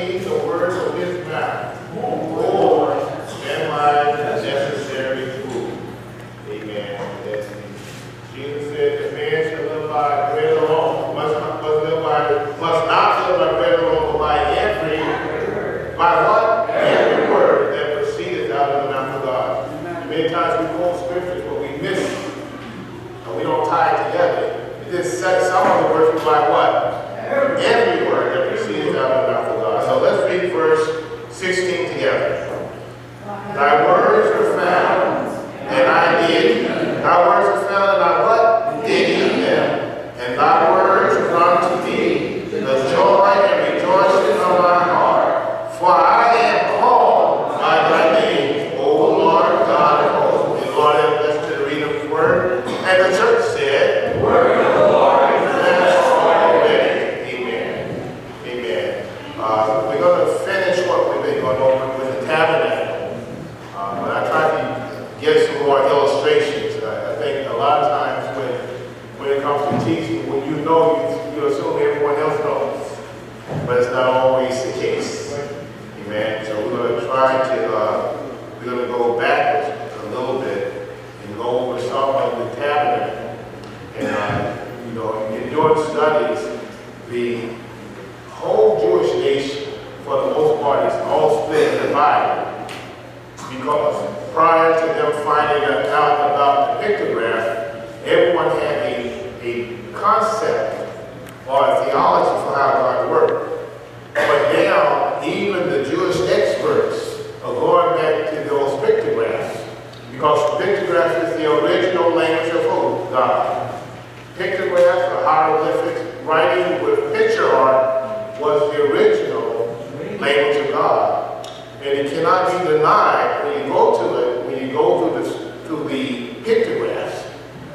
me the words of his mouth, more than my necessary food. Amen. And Jesus said that man shall live by bread alone, must not live by bread alone, but by what? Every word that proceedeth out of the mouth of God. Many times we quote scriptures, but we miss it. And we don't tie it together. It just says some of the words by what? Every word that proceeds out of the mouth of God. So let's read verse 16 together. Thy words are found, and I did. Thy words are found, and I what? Did eat them. And thy words are unto me the joy and rejoicing of my heart. For I am called by thy name, O Lord God of hosts. And Lord, have blessed to the reading of his word. And the church said, the word of the Lord is blessed already. Amen. Amen. We're going to finish what we've been going over with the tabernacle. But I tried to give some more illustrations. I think a lot of times when it comes to teaching, when you know, you assume everyone else knows. But it's not always the case. Amen. So we're going to try to, we're going to go backwards a little bit and go over some of the tabernacle. And, in doing studies, the whole Jewish nation, for the most part, is all split in the Bible. Because prior to them finding out about the pictograph, everyone had a concept or a theology for how God worked. But now, even the Jewish experts are going back to those pictographs, because pictographs is the original language of who? God. Pictographs or hieroglyphics, writing with picture art, was the original language of God. And it cannot be denied when you go to it, when you go to the pictographs,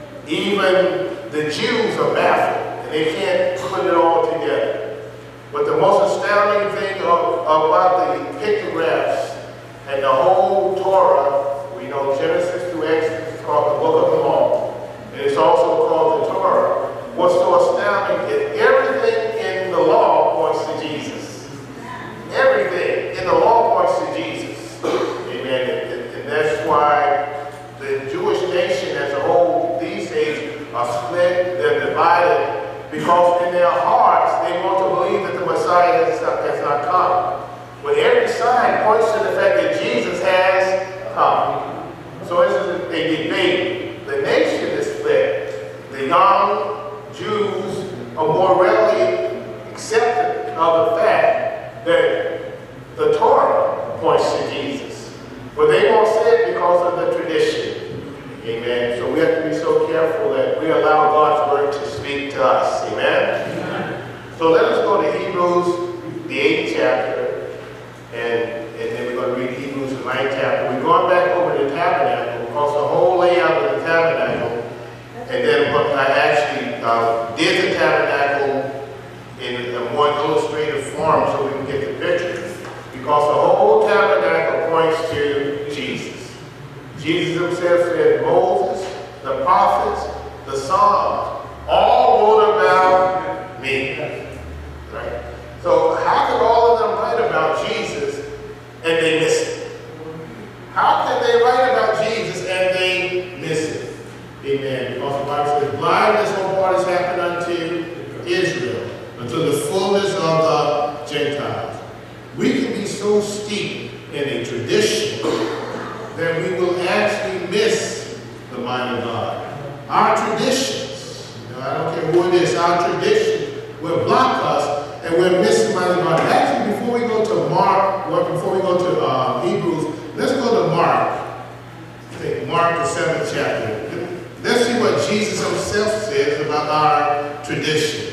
even the Jews are baffled, and they can't put it all together. But the most astounding thing about the pictographs and the whole Torah, we know Genesis to Exodus is called the Book of the Law, and it's also called the Torah. What's so astounding is everything in the law points to Jesus. Everything in the law points to Jesus. Amen. And that's why the Jewish nation as a whole these days are split, they're divided, because in their hearts they want to believe that the Messiah has not come. But every sign points to the fact that Jesus has come. So this is a debate. The nation is split. The young Jews are more readily accepting of the fact that the Torah points to Jesus. But they won't say it because of the tradition. Amen. So we have to be so careful that we allow God's word to speak to us. Amen. So let us go to Hebrews, the 8th chapter, and then we're going to read Hebrews, the 9th chapter. We're going back over the tabernacle, because the whole layout of the tabernacle, and then I actually did the tabernacle in a more illustrative form so we can get the picture. Because the whole tabernacle points to Jesus. Jesus himself said, Moses, the prophets, the Psalms, all wrote about me. Right? So how could all of them write about Jesus and they miss it? How can they write about Jesus and they miss it? Amen. Because the Bible says, blindness on part has happened unto Israel, until the fullness of the Gentiles. We can be so steeped in a tradition that we will actually miss the mind of God. Our traditions, I don't care who it is, our tradition will block us and we'll miss the mind of God. Actually, before we go to Mark, or before we go to Hebrews, let's go to Mark. I think Mark, the 7th chapter. Let's see what Jesus himself says about our traditions.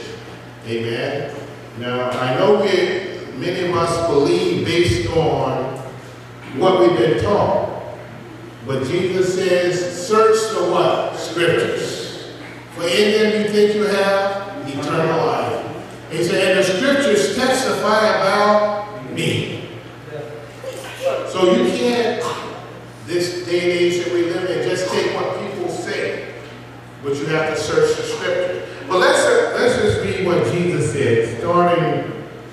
Amen. Now, I know many of us believe based on what we've been taught. But Jesus says, search the what? Scriptures. For in them you think you have eternal life. He said, and the scriptures testify about me. So you can't, this day and age that we live in, just take what people say. But you have to search the scripture. But let's just read what Jesus said, starting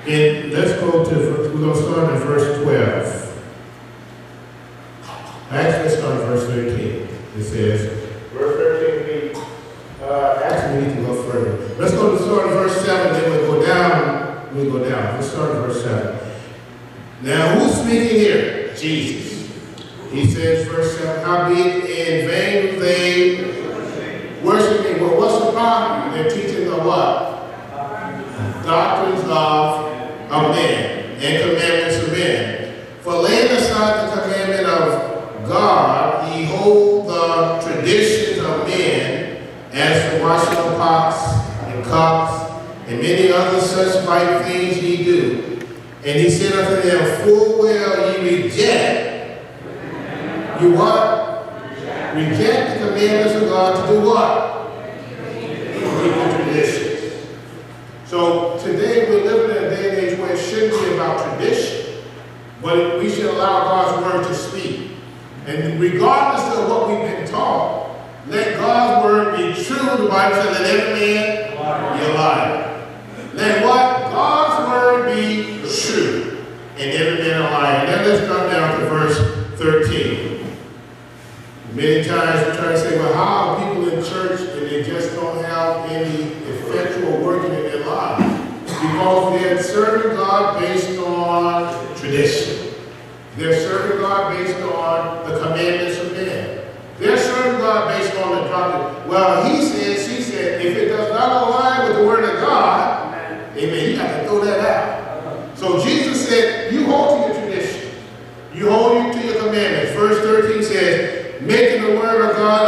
And let's go to, we're going to start in verse 12. Actually, let's start in verse 13. It says, verse 13, actually, we need to go further. Let's go to start in verse 7, then we'll go down. Let's start in verse 7. Now, who's speaking here? Jesus. He says, verse 7, howbeit in vain they worship me. Well, what's the problem? They're teaching the what? Doctrines of men and commandments of men. For laying aside the commandment of God, ye hold the traditions of men, as the washing of pots and cups, and many other such like things ye do. And he said unto them, full well ye reject. You what? Reject the commandments of God to do what? Keep the traditions. So today we're living in a day and age where it shouldn't be about tradition, but we should allow God's word to speak. And regardless of what we've been taught, let God's word be true. The Bible says, let every man be a liar. Let what? God's word be true, and every man a liar. Now let's come down to verse 13. Many times we try to say, well, how are people in church and they just don't have any effectual working in their lives? Because they're serving God based on tradition. They're serving God based on the commandments of men. They're serving God based on the doctrine. Well, he said, she said, if it does not align with the word of God, amen, you have to throw that out. So Jesus said, you hold to your tradition. You hold to your commandments. Verse 13 says, making the word of God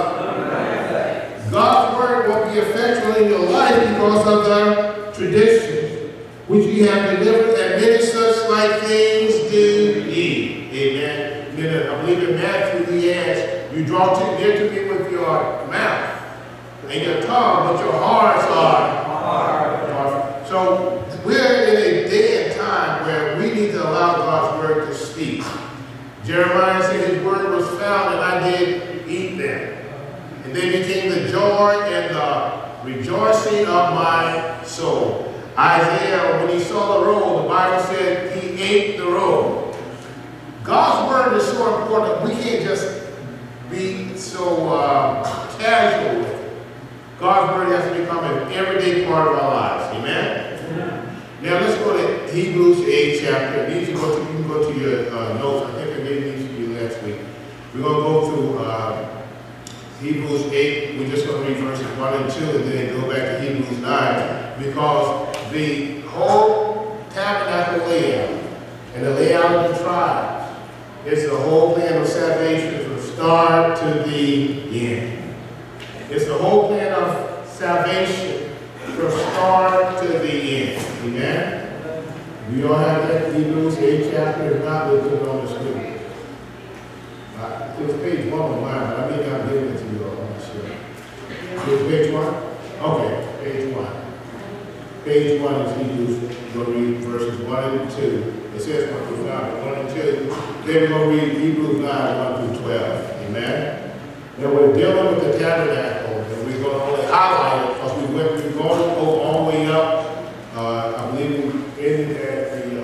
of God's word won't be effectual in your life because of the traditions which ye have delivered, and many such like things do ye. Amen. Then I believe in Matthew he asked, you draw near to me with your mouth and your tongue, but your hearts are. So we're in a day and time where we need to allow God's word to speak. Jeremiah said his word was found and I did eat them. And they became the joy and the rejoicing of my soul. Isaiah, when he saw the roll, the Bible said he ate the roll. God's word is so important. We can't just be so casual with it. God's word has to become an everyday part of our lives. Amen? Now let's go to Hebrews 8 chapter. You can go to your notes. I think I gave these to you last week. We're going to go through Hebrews 8. We're just going to read verses 1 and 2 and then go back to Hebrews 9, because the whole tabernacle layout and the layout of the tribes is the whole plan of salvation from start to the end. It's the whole plan of salvation from start to the end. Amen? We all have that Hebrews 8 chapter. If not, we'll put it on the screen. It was page 1 on mine, but I may not give it to you all. I'm not sure. It was page 1? Okay, page 1. Page 1 is Hebrews. We're going to read verses 1 and 2. It says 1 through 5, 1 and 2. Then we're going to read Hebrews 9, 1 through 12. Amen? Now we're dealing with the tabernacle, and we're going to only highlight it because we're going to go all the way up. I believe we ended at the,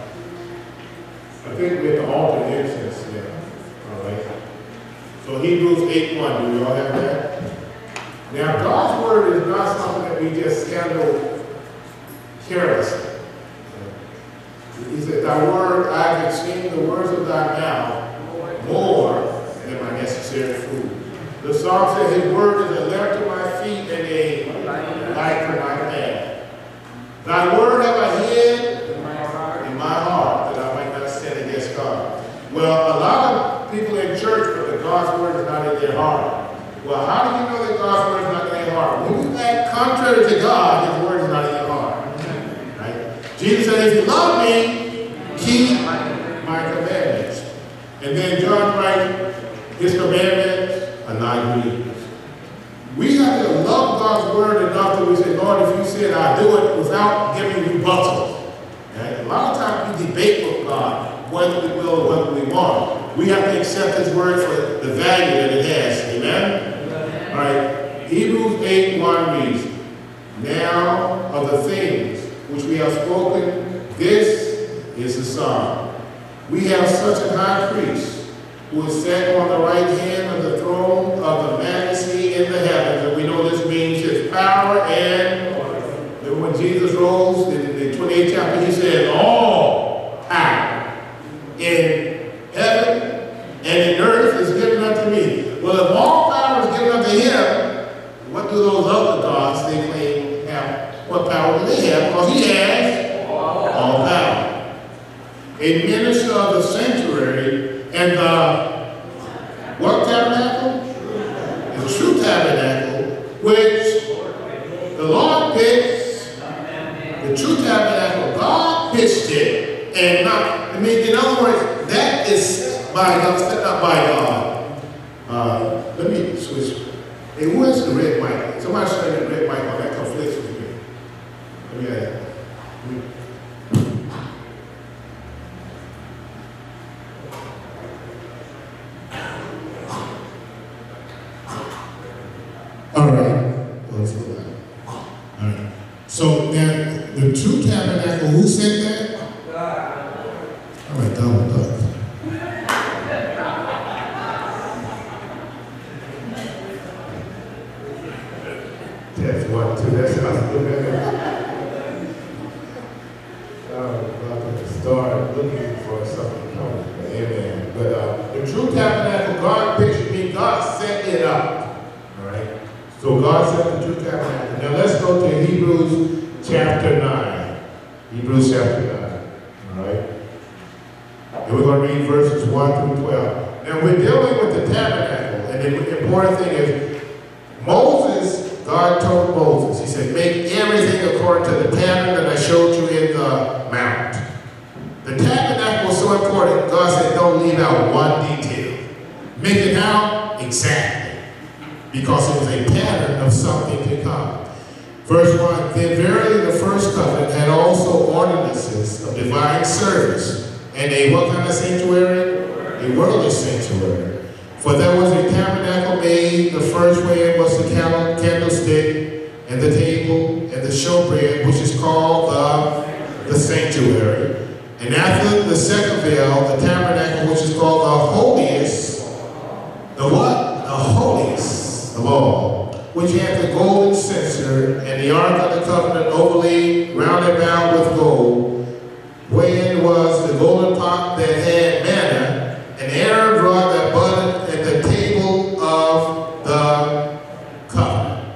I think we're at the altar of incense there. All right. So Hebrews 8:1, do we all have that? Now God's word is not something that we just handle carelessly. He said, thy word, I have esteemed the words of thy mouth more than my necessary food. The psalm said his word is a lamp to my feet and a light to my path. Thy word have I hid in my heart that I might not sin against God. Well, a lot of people in church, but God's word is not in their heart. Well, how do you know that God's word is not in your heart? When you act contrary to God, his word is not in your heart. Right? Jesus said, if you love me, keep my commandments. And then John writes, his commandments are not grievous. We have to love God's word enough that we say, Lord, if you said I'll do it without giving rebuttals. Right? A lot of times we debate with God whether we will or whether we want. We have to accept his word for the value that it has. Amen? All right. Hebrews 8:1 reads, now of the things which we have spoken, this is the Son. We have such a high priest who is set on the right hand of the throne of the majesty in the heavens. And we know this means his power, and when Jesus rose in the 28th chapter, he said, all power in heaven and in earth is given unto me. Well, if all power is given unto him, what do those other gods they claim have? What power do they have? Because he has all power. A minister of the sanctuary and the what tabernacle? The true tabernacle, which the Lord pitched, the true tabernacle, God pitched it, and not, I mean, in other words, that is by God, set up by God. Let me switch. Hey, who has the red mic? Somebody show me the red mic on that conflicts with me. Let me ask. All right. Let's go back. All right. So now, the true tabernacle, who said that? God. All right, Donald Duck. That's one, two. That's how I look at it. I'm about to start looking for something coming. Amen. But the true tabernacle, God pictured me. God set it up. All right. So God set the true tabernacle. Now let's go to Hebrews chapter 9. Hebrews chapter 9. All right. And we're going to read verses 1 through 12. Now we're dealing with the tabernacle. And the important thing is Moses, God told Moses, he said, make everything according to the pattern that I showed you in the mount. The tabernacle was so important, God said, don't leave out one detail. Make it out exactly. Because it was a pattern of something to come. Verse 1, then verily the first covenant had also ordinances of divine service, and a what kind of sanctuary? A worldly sanctuary. For there was a tabernacle made, the first way was the candlestick, and the table, and the showbread, which is called the sanctuary. And after the second veil, the tabernacle, which is called the holiest, the what? The holiest of all, which had the golden censer, and the ark of the covenant overlaid round about with gold, wherein was the golden pot that had manna, and Aaron brought that butter at the table of the covenant.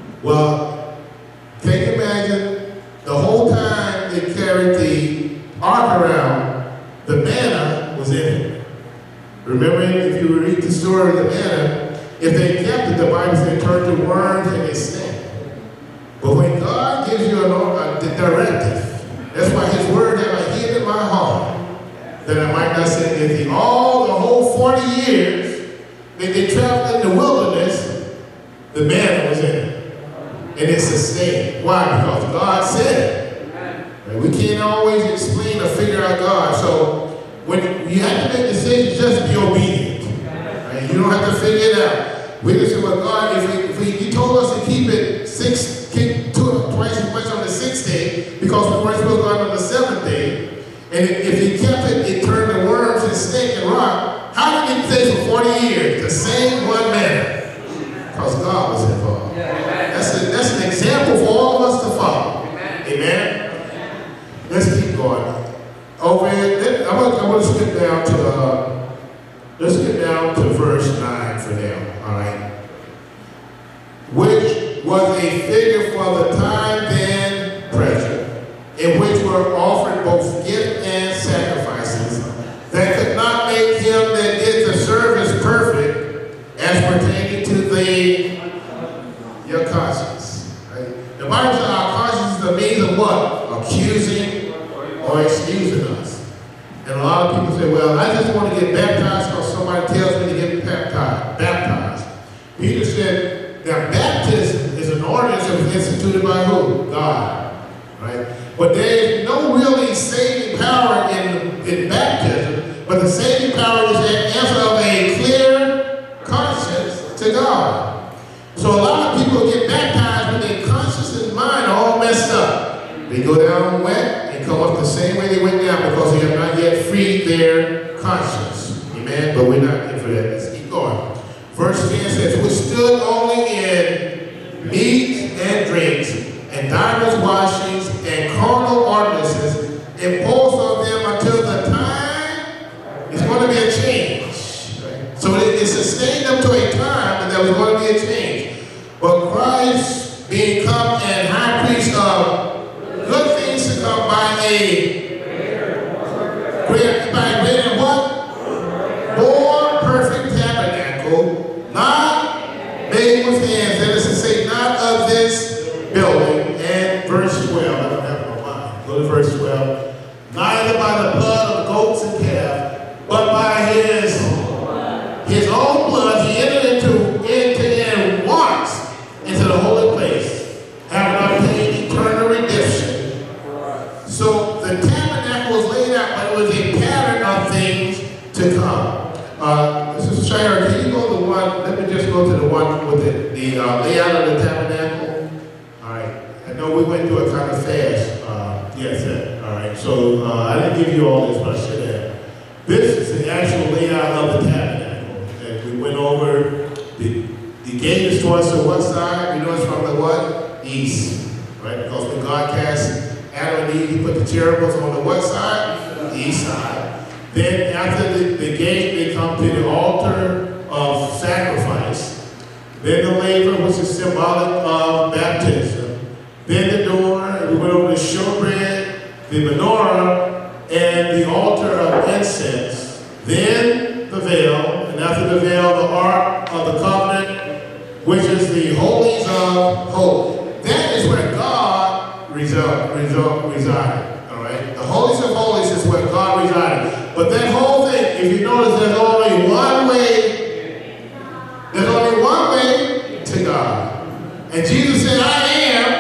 Well, can you imagine the whole time they carried the ark around, the manna was in it. Remember, if you read the story of the manna, if they kept it, the Bible said, turned to worms and they stank. But when God gives you the directive, that's why his word have I hid in my heart, that I might not sin against thee. All the whole 40 years that they traveled in the wilderness, the manna was in it. And it sustained. Why? Because God said it. Right? We can't always explain or figure out God. So when you have to make decisions, just be obedient. Right? You don't have to figure it out. We just say, well, God, if he told us to keep it twice as much on the 6th day, because we weren't supposed to go out on the 7th day, and if he kept it, it turned to worms and stink and rot. How did it stay for 40 years? The same one manner. Because God was involved. That's an example for all of us to follow. Amen? Let's keep going. Over here, I'm going to skip down to let's get down to verse 9 for now. All right. Which was a figure for the time then present, in which were offered both gift and sacrifices, that could not make him that did the service perfect, as pertaining to your conscience. Right? The Bible says our conscience is the means of what? Accusing or excusing us. And a lot of people say, well, I just want to get baptized because somebody tells me to get baptized. Peter said that baptism is an ordinance that was instituted by who? God. Right? But there is no really saving power in baptism, but the saving power is the answer of a clear conscience to God. So a lot of people get baptized with their conscience and mind all messed up. They go down wet and come up the same way they went down because they have not yet freed their conscience. Amen? But we're not here for that. Let's keep going. Verse 10 says, "Which stood only in meat and drinks, and divers washings, and carnal ordinances, imposed on them until the time," it's going to be a change. Right? So it sustained up to a time that there was going to be a change. But Christ being come and high priest of good things to come by a greater what? More perfect tabernacle, not made with hands. That is to say, not of this building. And verse 12, I don't have no mind. Go to verse 12. "Neither by the blood of goats and calves, but by his own blood he entered into and once into the holy place, having obtained eternal redemption." So the tabernacle was laid out, but it was a pattern of things to come. Sister Shira, can you go to the one? Let me just go to the one with the layout of the tabernacle. All right. I know we went through it kind of fast. Yes, sir. All right. So I didn't give you all this, but I should have. This is the actual layout of the tabernacle that we went over. The gate is towards the what side? We know it's from the what? East. Right? Because when God cast Adam and Eve, he put the cherubims on the what side? The east side. Then after the gate, they come to the altar of sacrifice. Then the laver, which is symbolic of baptism. Then the door, we went over the showbread, the menorah, and the altar of incense. Then the veil, and after the veil, the ark of the covenant, which is the holies of holies. That is where God resided. All right, the holies of holies is where God resided. But that whole thing, if you notice, there's only one way. There's only one way to God, and Jesus said, "I am."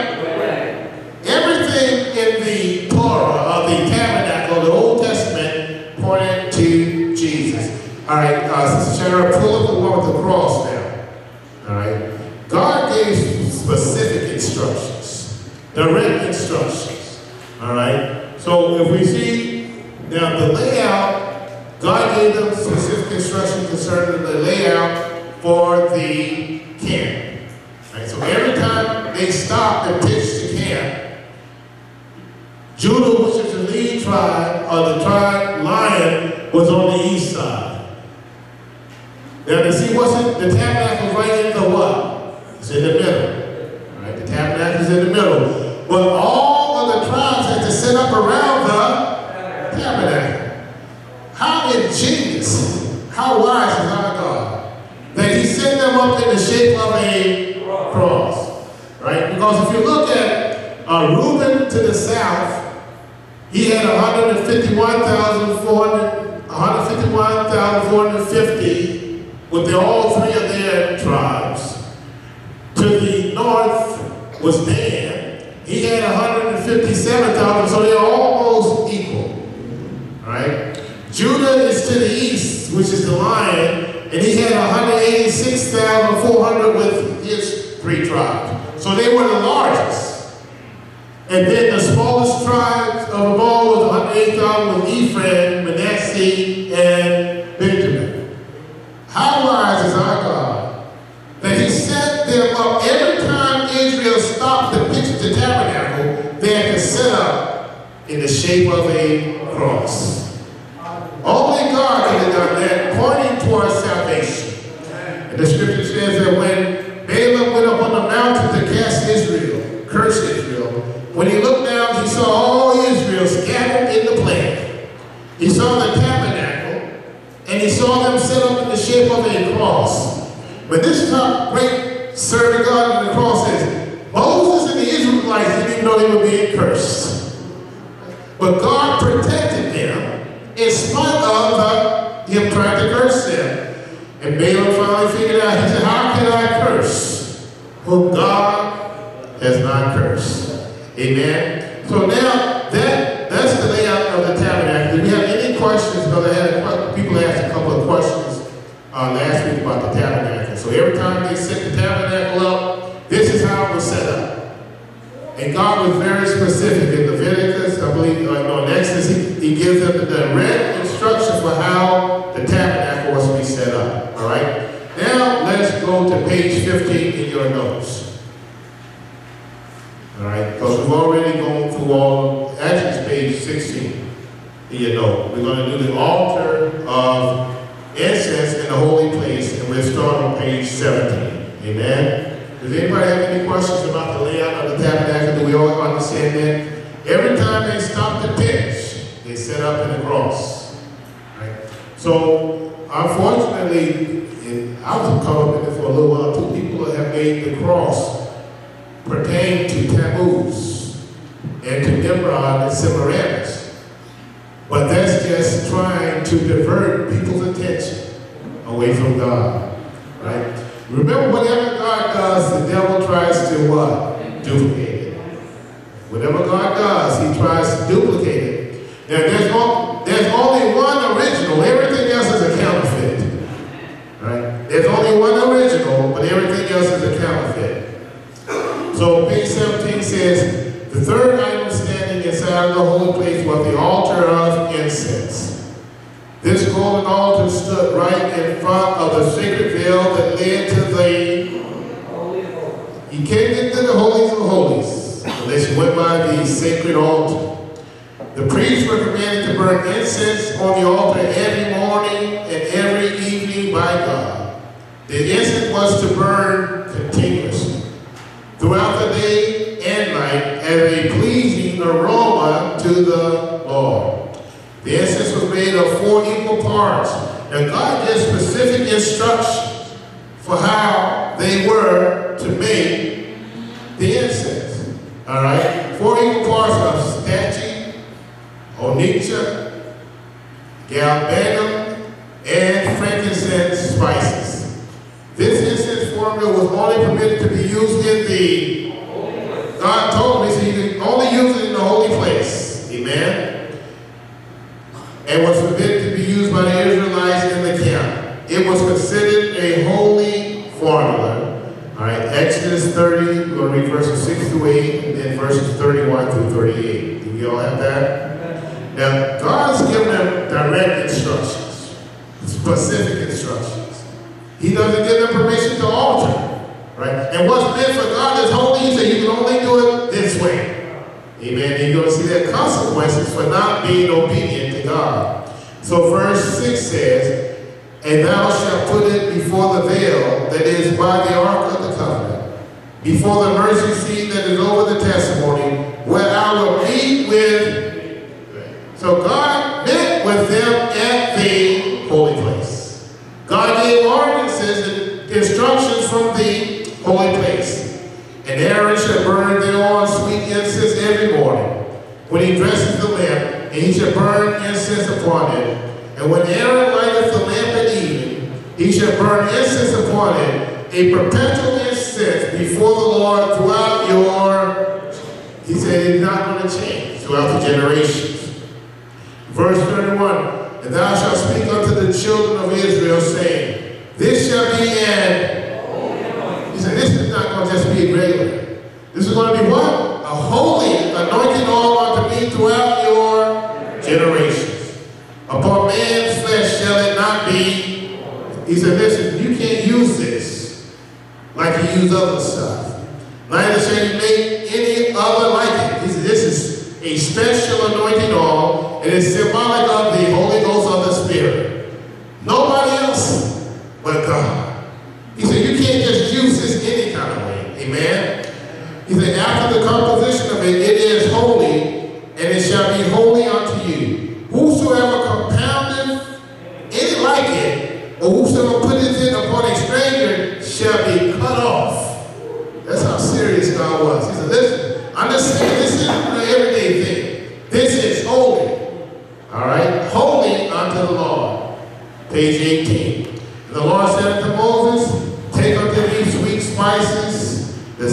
Everything in the Torah of the tabernacle, the Old Testament, pointed to Jesus. All right, Sister Shara, pull up the one with the cross now. All right, God gave specific instructions, direct instructions. All right, so if we see now the layout, God gave them specific instructions concerning the layout for the camp. Right, so every time they stopped and pitched the camp, Judah, which is the lead tribe, or the tribe lion, was on the east side. Now, to see the tabernacle right in the what? It's in the middle. Right? The tabernacle is in the middle. But all of the tribes had to set up around the tabernacle. How ingenious, how wise is our God, that he set them up in the shape of a cross. Right? Because if you look at Reuben to the south, he had 151,450 with all three of their tribes. To the north was Dan. He had 157,000, so they're almost equal. Right? Judah is to the east, which is the lion, and he had 186,400 with his three tribes. So they were the largest. And then the smallest tribes of them all was 108,000 with Ephraim, Manasseh, and Benjamin. How wise is our God that he set them up every time Israel stopped to pitch the tabernacle, they had to set up in the shape of a cross. Only God could have done that, pointing towards salvation. And the scripture says that when Balaam went up on the mountain to cast Israel, curse Israel, when he looked down, he saw all Israel scattered in the plain. He saw the tabernacle, and he saw them set up in the shape of a cross. But this great servant God on the cross says, Moses and the Israelites didn't even know they were being cursed. But God protected them in spite of him trying to curse them. And Balaam finally figured out, he said, how can I curse whom God has not cursed? Amen. So now that's the layout of the tabernacle. Do we have any questions? Because I had people asked a couple of questions last week about the tabernacle. So every time they set the tabernacle up, this is how it was set up. And God was very specific in the 16. You know, we're going to do the altar of incense in the holy place, and we'll start on page 17. Amen? Does anybody have any questions about the layout of the tabernacle? Do we all understand that? Every time they stop to pitch, they set up in the cross. Right? So, unfortunately, I was caught up in it for a little while too. People have made the cross pertain to Tammuz and to Nimrod and Semiramis. But that's just trying to divert people's attention away from God. Right? Remember, whatever God does, the devil tries to what? Duplicate it. Whatever God does, he tries to duplicate it. Now, there's only one original. Everything else is a counterfeit. Right? There's only one original, but everything else is a counterfeit. So page 17 says, the third item standing inside of the holy place was the altar of incense. This golden altar stood right in front of the sacred veil that led to the Holy of Holies. You can't get to the holies of holies unless you went by the sacred altar. The priests were commanded to burn incense on the altar every morning and every evening by God. The incense was to burn continuously throughout the day and night as a pleasing aroma to the Lord. The incense was made of 4 equal parts. And God gives specific instructions for how they were to make the incense. All right? 4 equal parts of stachy, onycha, galbanum, and frankincense spices. This incense formula was only permitted to be used in the God told me, so you can only use it in the holy place. Amen? And was forbidden to be used by the Israelites in the camp. It was considered a holy formula. All right, Exodus 30, we're going to read verses 6 through 8, and then verses 31 through 38. Do we all have that? Now, God's given them direct instructions, specific instructions. He doesn't give them permission to alter. Right? And what's meant for God is holy. He said you can only do it this way. Amen. And you're going to see the consequences for not being obedient to God. So verse 6 says, and thou shalt put it before the veil that is by the ark of the covenant, before the mercy seat that is over the testimony, where I will meet with. So God met with them at the holy place. God gave ordinances and instructions from the holy place. And Aaron shall burn thereon sweet incense every morning when he dresses the lamp, and he shall burn incense upon it. And when Aaron lighteth the lamp at evening, he shall burn incense upon it, a perpetual incense before the Lord throughout your, he said it's not going to change throughout the generations. Verse 31, and thou shalt speak unto the children of Israel, saying, this shall be an, he said, this is not going to just be regular. This is going to be what? A holy anointing oil unto me throughout your generations. Upon man's flesh shall it not be. He said, listen, you can't use this like you use other stuff. Neither shall you make any other like it. He said, this is a special anointing oil, and it's symbolic of the Holy Ghost of the Spirit. Nobody else but God. He said, you can't just use this any kind of way. Amen? He said, after the composition of it, it is holy, and it shall be holy unto you. Whosoever compoundeth any like it, or whosoever putteth it upon a stranger, shall be cut off. That's how serious God was. He said, listen, understand, this isn't an everyday thing. This is holy. All right? Holy unto the Lord. Page 18. And the Lord said unto Moses, take unto thee sweet spices, the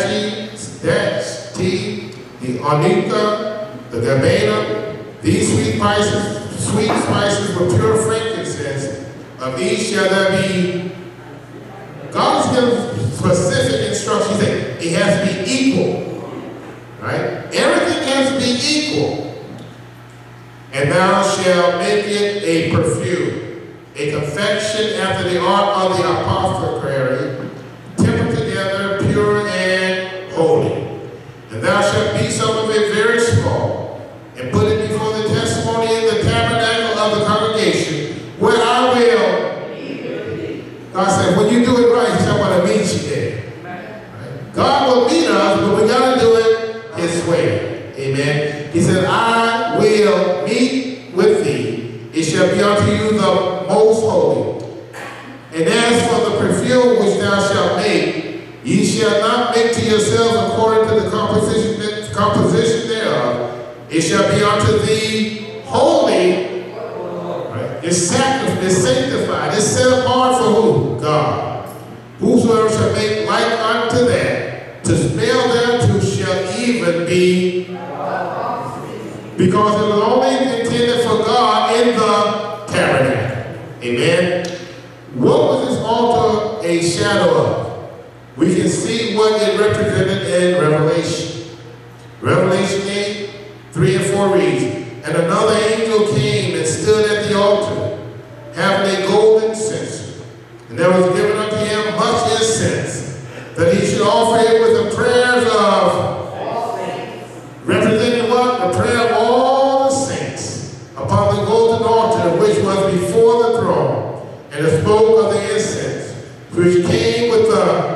stachy, the onycha, the galbanum. These sweet spices were pure frankincense. Of these shall there be. God has given specific instructions. He said it has to be equal. Right? Everything has to be equal. And thou shalt make it a perfume, a confection after the art of the apothecary, tempered together, pure and holy. And thou shalt beat some of it very small, and put it before for the testimony in the tabernacle of the congregation, where I will meet with thee. God said, when you do it right, He said, I want to meet you there. Right? God will meet us, but we got to do it His way. Amen. He said, I will meet with thee. It shall be unto you the most holy. And as for the perfume which thou shalt make, ye shall not make to yourselves according to the composition thereof. It shall be unto thee holy. Right? It's sanctified. It's set apart for who? God. Whosoever shall make like unto that, to smell thereto shall even be, because it was only intended for God in the tabernacle. Amen. What was this altar a shadow of? We can see what it represented in Revelation. Revelation 8, 3 and 4 reads, and another angel came and stood at the altar, having a golden censer. And there was given unto him much incense, that he should offer it with the prayers of all saints. Representing what? The prayer of all the saints upon the golden altar which was before the throne. And the smoke of the incense, which came with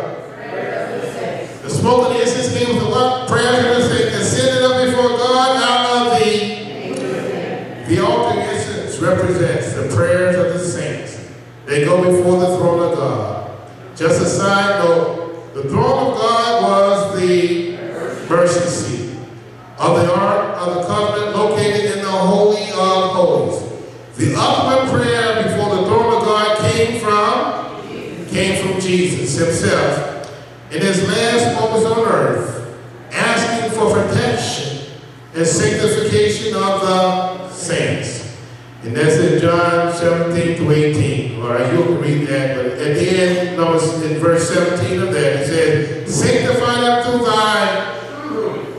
the smoke of the incense came with the what? Prayers of the saints, ascended up before God out of the altar incense represents the prayers of the saints. They go before the throne of God. Just a side note, the throne of God was the mercy seat of the Ark of the Covenant located in the Holy of Holies. The ultimate prayer before the throne of God came from Jesus Himself in His last moments on earth, asking for protection and sanctification of the saints. And that's in John 17 to 18. All right, you can read that, but at the end, in verse 17 of that, it says, sanctify them through thy,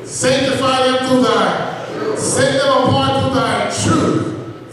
set them apart through thy truth.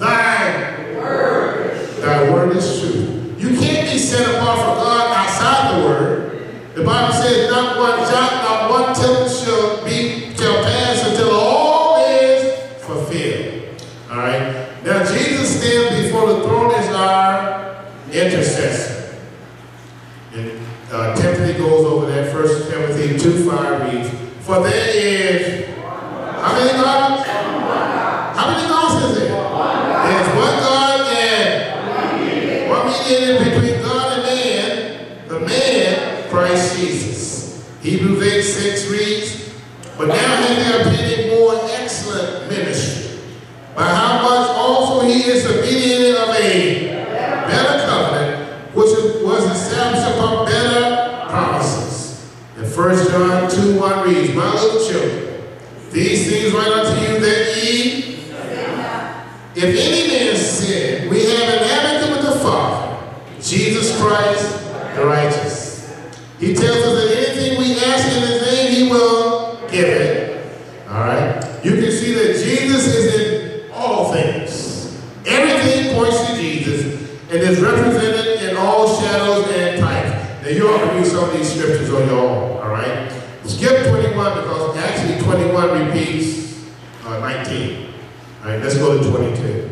Thy word is true. You can't be set apart from God outside the word. The Bible says not one jot, not one tittle shall pass until all is fulfilled. All right. Now Jesus stands before the throne as our intercessor. And Timothy goes over that. 1 Timothy 2:5 reads, for there is how many gods? How many gods is there? There's one God and one mediator between God and man, the man, Christ Jesus. Hebrews 8:6 reads, but now hath he obtained a more excellent ministry, by how much also he is the mediator of a better covenant, which was established upon better promises. And 1 John 2:1 reads, my little children, these things write unto you that ye, if any man sin, we have an advocate with the Father, Jesus Christ the righteous. He tells us that anything we ask in His name, He will give it. All right? You can see that Jesus is in all things. Everything points to Jesus and is represented in all shadows and types. Now you all can read some of these scriptures on your own. All right? Skip 21 because actually 21 repeats 19. All right, let's go to 22.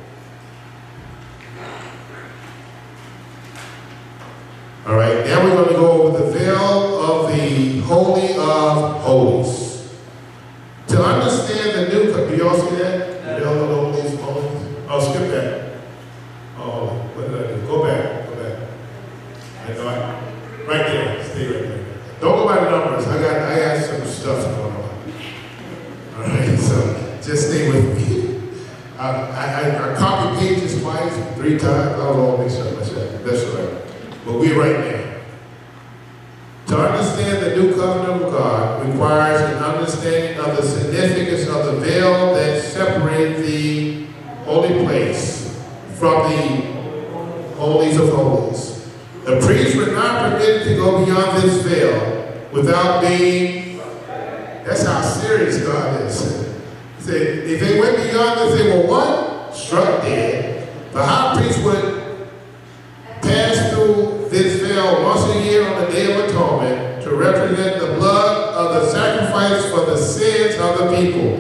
All right, now we're going to go over the veil of the Holy of Holies. To understand the new covenant, do y'all see that? The veil of the Holies of Holies? Oh, skip that. Oh, what did I do? Go back. I know right there. Stay right there. Don't go by the numbers. I got some stuff going on. All right, so just stay with me. I copied pages twice, 3 times. I was all mixed up myself. That's right. But we're right now. To understand the new covenant of God requires an understanding of the significance of the veil that separated the holy place from the holies of holies. The priests were not permitted to go beyond this veil without being, that's how serious God is. If they went beyond this, they were what? Struck dead. The high priest would pass through this veil once a year on the Day of Atonement to represent the blood of the sacrifice for the sins of the people. The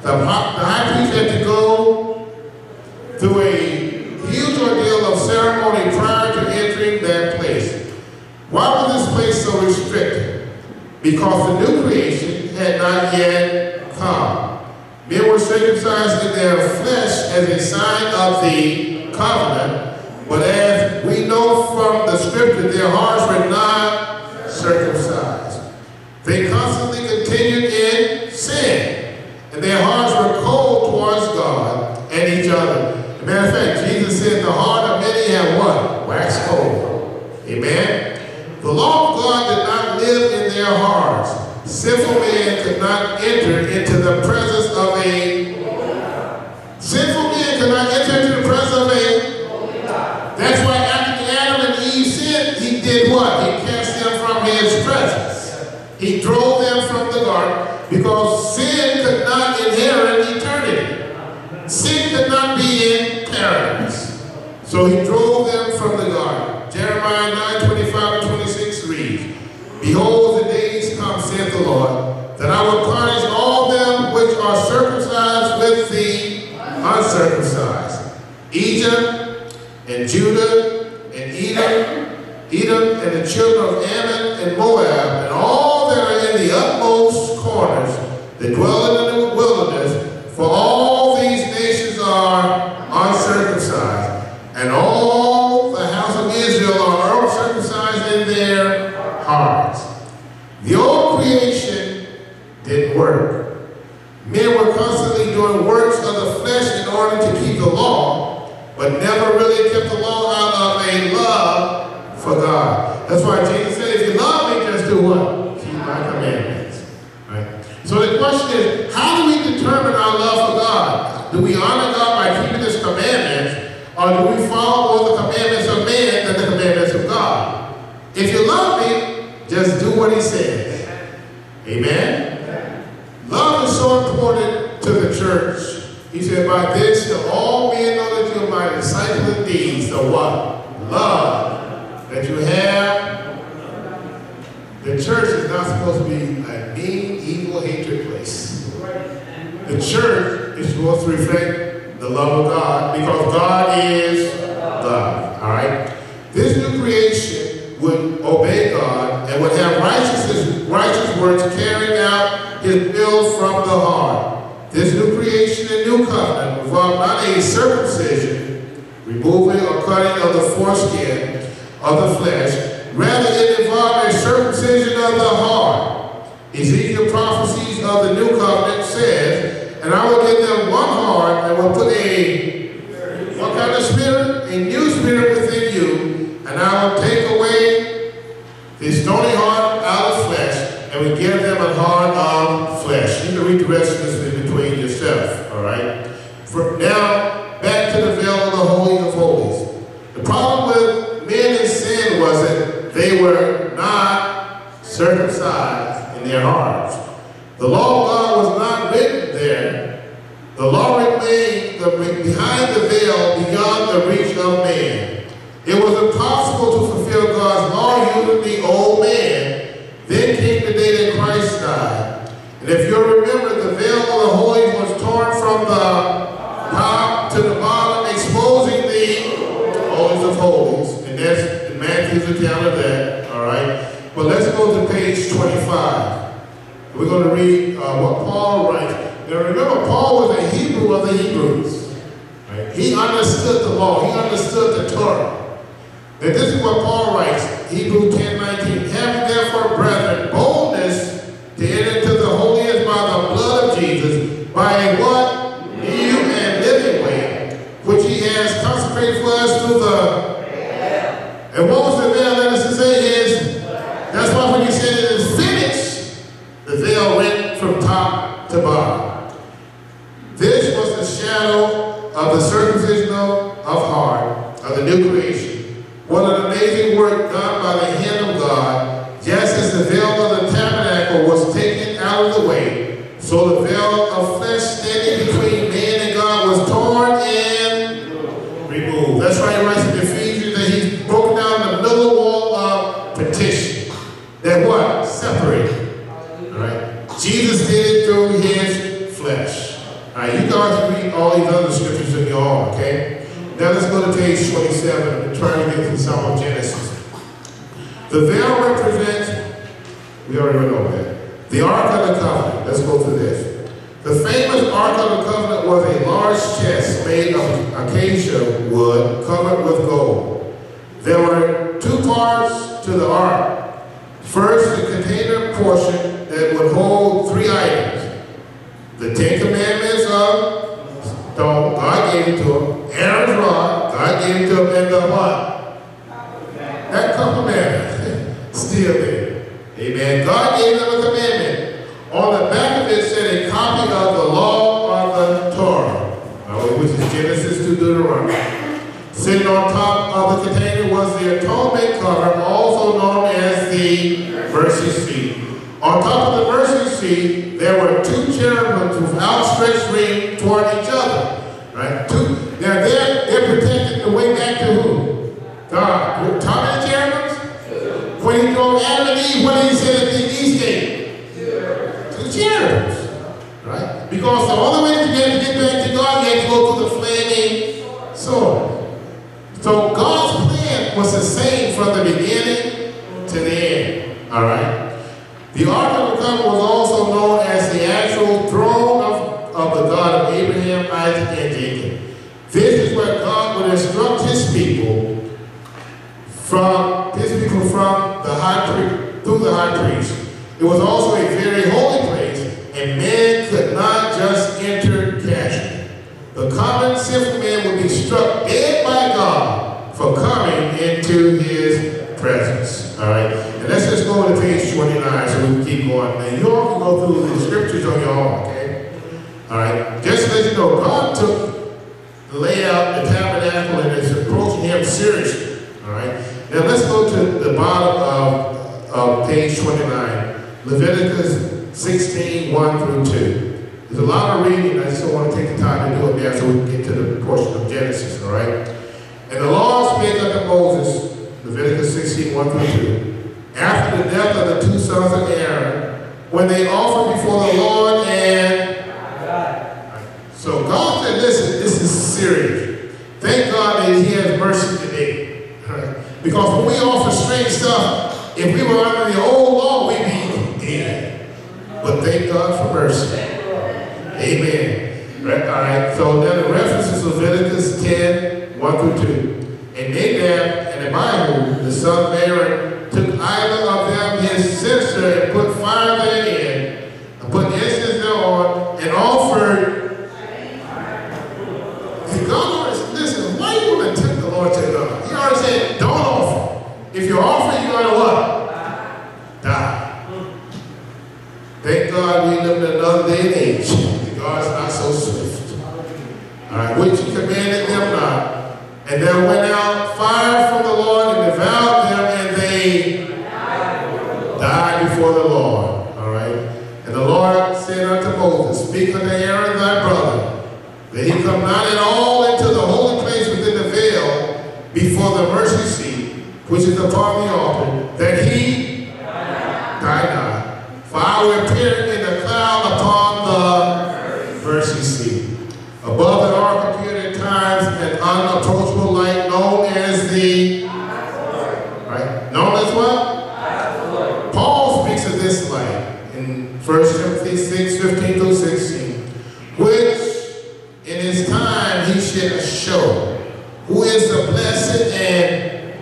The high priest had to go through a huge ordeal of ceremony prior to entering that place. Why was this place so restricted? Because the new creation had not yet come. Men were circumcised in their flesh as a sign of the covenant, but as we know from the scripture, their hearts were not circumcised. They constantly continued in sin, and their hearts were cold towards God and each other. As a matter of fact, Jesus said the heart of many have what? Waxed cold. Amen? The law of God did not live in their hearts. Sinful man could not enter into the presence of a sinful man could not enter into the presence of a That's why after Adam and Eve sinned, he did what? He cast them from his presence. He drove them from the garden because sin could not inherit eternity. Sin could not be in paradise. So he drove them from the garden. Jeremiah 9:25-26 reads, Behold, the days come, saith the Lord, that I will punish all them which are circumcised with the uncircumcised. Egypt and Judah and Edom and the children of Ammon and Moab and all that are in the utmost corners that dwell in the wilderness, for all these nations are uncircumcised, and all the house of Israel are uncircumcised in their hearts. The old creation didn't work. Men were constantly doing works of the flesh in order to keep the law, but never really kept the law out of a love for God. That's why Jesus said, if you love me, just do what? Keep my commandments. Right? So the question is, how do we determine our love for God? Do we honor God by keeping his commandments, or do we follow more the commandments of man than the commandments of God? If you love me, just do what he says. Amen? Love is so important to the church. He said, by this shall all men know that you are my disciples indeed. So what? Love that you have. The church is not supposed to be a mean, evil, hatred place. The church is supposed to reflect the love of God because God is love. All right? This new creation would obey God and would have righteous words carrying out his will from the heart. This new creation and new covenant involved not a circumcision, removing or cutting of the foreskin of the flesh. Rather, it involved a circumcision of the heart. Ezekiel prophecies of the new covenant says, and I will give them one heart and will put what kind of spirit? A new spirit within you, and I will take away the stony heart out of flesh, and will give them a heart of flesh. You can read the rest of this in between yourself, all right? Now, back to the veil of the Holy of Holies. The problem with men in sin was that they were not circumcised in their hearts. The law of God was not written there. The law remained behind the veil beyond the reach of man. It was impossible to fulfill God's law using the old man. Then came the day that Christ died. And if you'll remember, the veil of the holies was torn from the top to the bottom, exposing the holies of holies. And that's Matthew's account of that, all right? But let's go to page 25. We're going to read what Paul writes. Now remember, Paul was a Hebrew of the Hebrews. Right? He understood the law. He understood the Torah. And this is what Paul writes, Hebrews 10:19. Having therefore, brethren, boldness to enter into the holiest by the blood of Jesus, by a what? New and living way, which he has consecrated for us through the veil. And what was the veil? Let us say is, that's why when he said it is finished, the veil went from top to bottom. This was the shadow of the circumcision of heart, of the new creation. What an amazing work done by the hand of God. Just as the veil of the tabernacle was taken out of the way, so the veil of flesh standing between man and God was torn and removed. That's why he writes in Ephesians that he's broken down the middle wall of petition. That what? Separated. All right? Jesus did it through his flesh. other scriptures in your own, okay? Now let's go to page 27 and try to get to some of Genesis. The veil represents, we already went over that, the Ark of the Covenant. Let's go through this. The famous Ark of the Covenant was a large chest made of acacia wood covered with gold. There were two parts to the Ark. First, the container portion that would hold three items. The Ten Commandments of stone, God gave it to him. Aaron's rod, God gave it to him. And the what? That commandment, still there. Amen. God gave them a commandment. On the back of it said a copy of the law of the Torah, which is Genesis to Deuteronomy. Sitting on top of the container was the atonement cover, also known as the mercy seat. On top of the mercy seat, there were two cherubims with outstretched wings toward each other. Right? Now they're protected the way back to who? God. How many cherubims? When he told Adam and Eve, what did he say that these gave? Two cherubims. Right? Because the only way to get back to God, you had to go through the flaming sword. So God's plan was the same from the beginning to the end. All right? The Ark of the Covenant was also known as the actual throne of the God of Abraham, Isaac, and Jacob. This is where God would instruct his people from the high priest, through the high priest. It was also a very holy place, and man could not just enter casually. The common sinful man would be struck dead by God for coming into his presence. All right? And let's just go to page 29 so we can keep going. Now, you all can go through the scriptures on your own, okay? All right? Just to let you know, God took the layout, the tabernacle, and is approaching him seriously. All right? Now, let's go to the bottom of page 29, Leviticus 16, 1 through 2. There's a lot of reading. I just don't want to take the time to do it there so we can get to the portion of Genesis, all right? And the Lord spake unto Moses, Leviticus 16, 1 through 2, after the death of the two sons of Aaron, when they offered before the Lord and... So God said, listen, this is serious. Thank God that he has mercy today. Right? Because when we offer strange stuff, if we were under the old law, we'd be dead. But thank God for mercy. Amen. Right? All right. So then the reference is Leviticus 10, 1 through 2. And Nadab and Abihu, the son of Aaron, took either of them his sister and put fire therein, and put incense thereon, and offered. And God, listen, why are you going to tempt the Lord to God? He already said, don't offer. If you offer, you're going to what? Die. Thank God we live in another day and age. God's not so swift. All right, which he commanded them not. And there went out fire from the Lord and devoured them, and they died before the Lord. All right. And the Lord said unto Moses, speak unto Aaron thy brother, that he come not at all into the holy place within the veil before the mercy seat, which is upon the altar, that he die not. For I will appear in the cloud upon the mercy seat. Above the ark appeared at times an unapproachable light known as the, right? Known as what? Paul speaks of this light in 1 Timothy 6, 15 through 16, which in his time he should show, who is the blessed and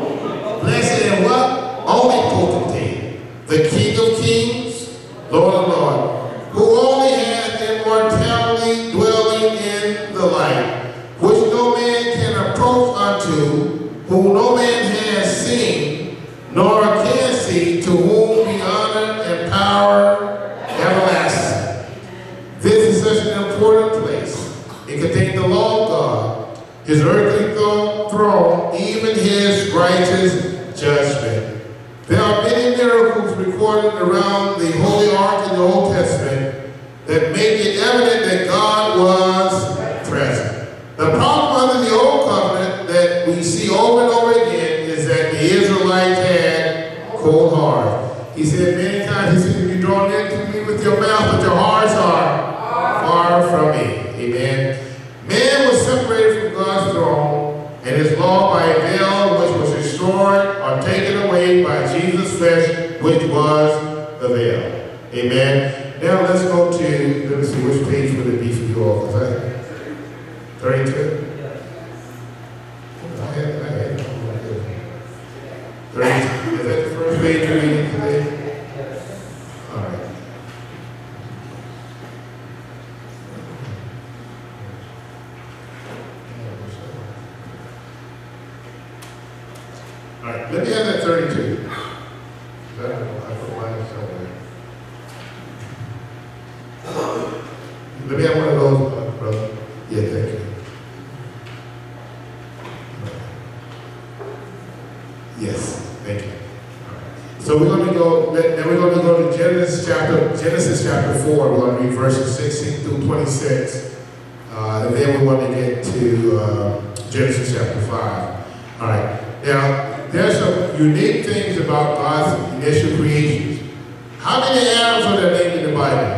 what? Only potentate, the King of kings, Lord of lords, who only has immortality dwelling in the light, which no man can approach unto, whom no man has seen, nor can see, to whom be honor and power everlasting. This is such an important place. It contains the law of God, his earthly throne, even his righteous judgment. There are many miracles recorded around the Holy Ark in the Old Testament that make it evident that God was present. The problem under the Old Covenant that we see over and over again is that the Israelites had cold hearts. He said many times, he said, you draw near to me with your mouth, but your hearts are far from me. Amen. separated from God's throne and his law by a veil which was destroyed or taken away by Jesus' flesh, which was the veil. Amen. Now let's go to, let me see, which page would it be for you all? 32? I had 32. Is that the first page you're reading today? All right. All right, let me have that 32. I put mine somewhere. Let me have one of those, brother. Yeah, thank you. Yes, thank you. So we're going to go. Then we're going to go to Genesis chapter 4. We're going to read verses 16 through 26, and then we want to get to Genesis chapter 5. All right. Now there's some unique things about God's initial creations. How many Adams are there named in the Bible?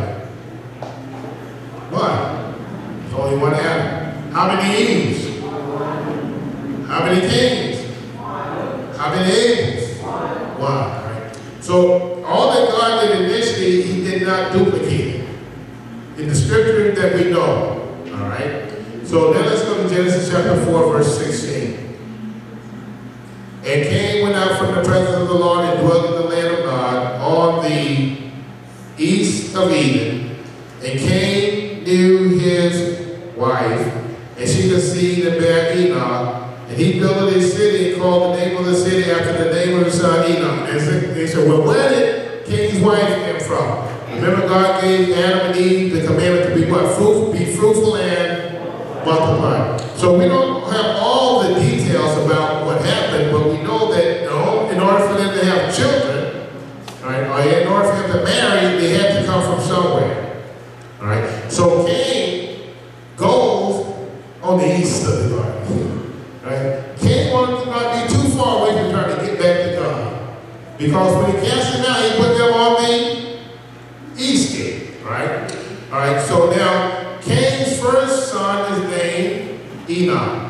One. There's only one Adam. How many Eves? How many kings? How many Abels? One. Right? So all that God did initially, he did not duplicate it. In the scripture that we know. All right. So then let's go to Genesis chapter 4, verse 16. And Cain went out from the presence of the Lord and dwelt in the land of God on the east of Eden. And Cain knew his wife, and she conceived and bare Enoch. And he built a city and called the name of the city after the name of his son Enoch. And they said, well, where did Cain's wife come from? Remember, God gave Adam and Eve the commandment to be what? Be fruitful and multiply. So we don't have all the details about what happened, but we know that in order for them to have children, right, or in order for them to marry, they had to come from somewhere. All right. So Cain goes on the east of the garden. Right? Cain wanted to not be too far away from trying to get back to God. Because when he cast them out, he put them on the east gate. Right? Alright, so now Cain's first son is named Enoch.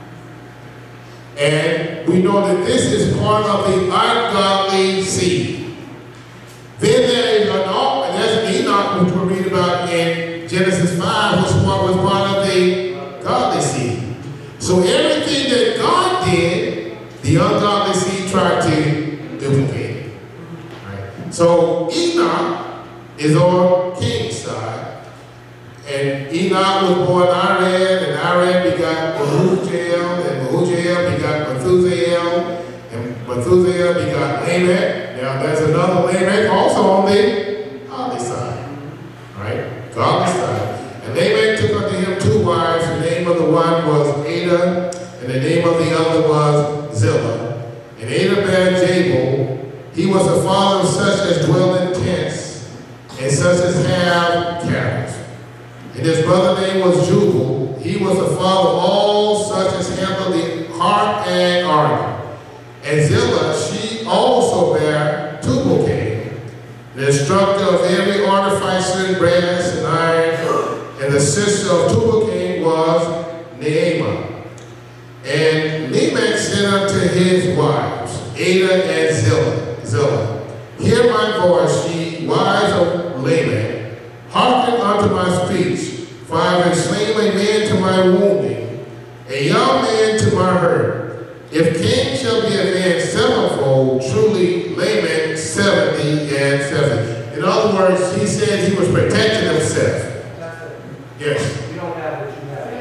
And we know that this is part of the ungodly seed. Then there's an Enoch, which we'll read about in Genesis 5, which was part of the godly seed. So everything that God did, the ungodly seed tried to duplicate it. Right? So Enoch is on Cain's side. And Enoch was born Ared, and Ared begot Mehujael, and Mehujael begot Methusael, and Methusael begot Lamech. Now there's another Lamech also on the godly side. Right? Godly side. And Lamech took unto him two wives. The name of the one was Ada, and the name of the other was Zillah. And Ada bare Jabal. He was the father of such as dwell in tents, and such as have cattle. And his brother name was Jubal. He was the father of all such as handled the harp and organ. And Zillah, she also bare Tubal-Cain, the instructor of every artificer in brass and iron. And the sister of Tubal-Cain was Naamah. And Lamech said unto his wives, Ada and Zillah, hear my voice, ye wives of Lamech. Hearken unto my speech, for I have slain a man to my wounding, a young man to my hurt. If Cain shall be avenged sevenfold, truly Lamech 70 and 70. In other words, he said he was protecting himself. Yes. You don't have what you have.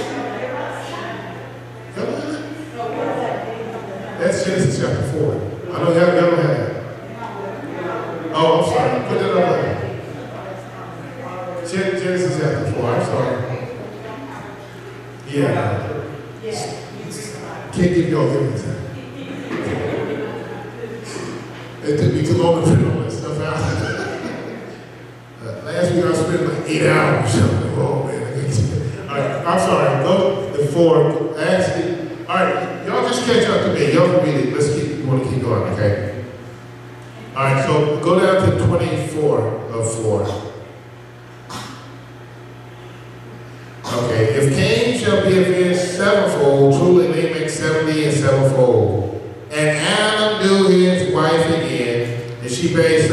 That's Genesis chapter 4. I know y'all don't have that. Oh, I'm sorry. Put that up there. Genesis chapter 4. I'm sorry. Yeah. Can't give y'all every time. It took me too long to print all that stuff out. Last week I spent like 8 hours. Oh man. All right, I'm sorry. Go to 4. Actually, all right. Y'all just catch up to me. Y'all can read it. We want to keep going, okay? All right. So go down to 24 of 4. Okay. If Cain shall be avenged